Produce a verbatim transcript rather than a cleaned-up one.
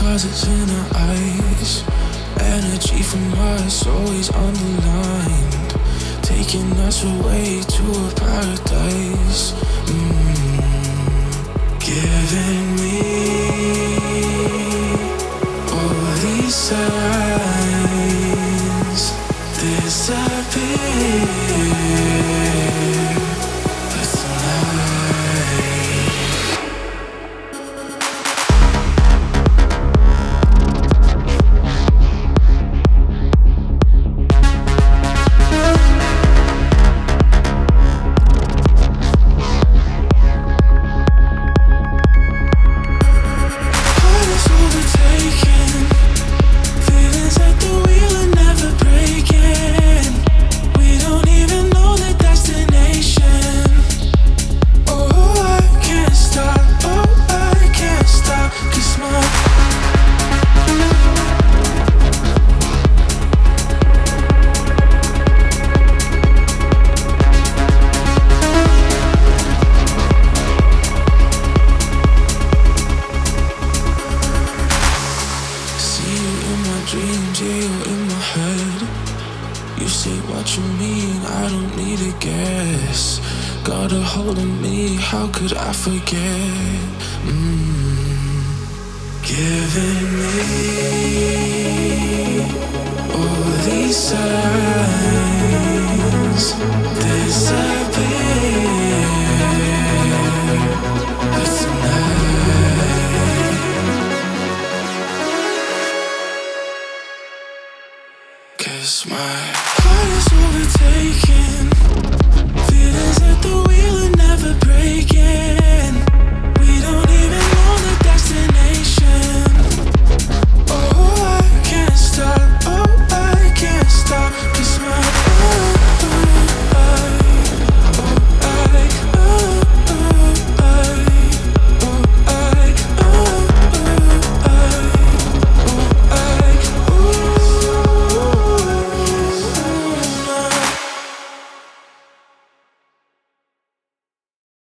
deposits in her eyes. Energy from us always underlined, taking us away to a paradise. Mm. Giving me all these signs, disappear. But tonight dreams, yeah, you're in my head. You say what you mean, I don't need to guess. Got a hold of me, how could I forget? Mm. Giving me all these signs, disappear. But tonight, 'cause my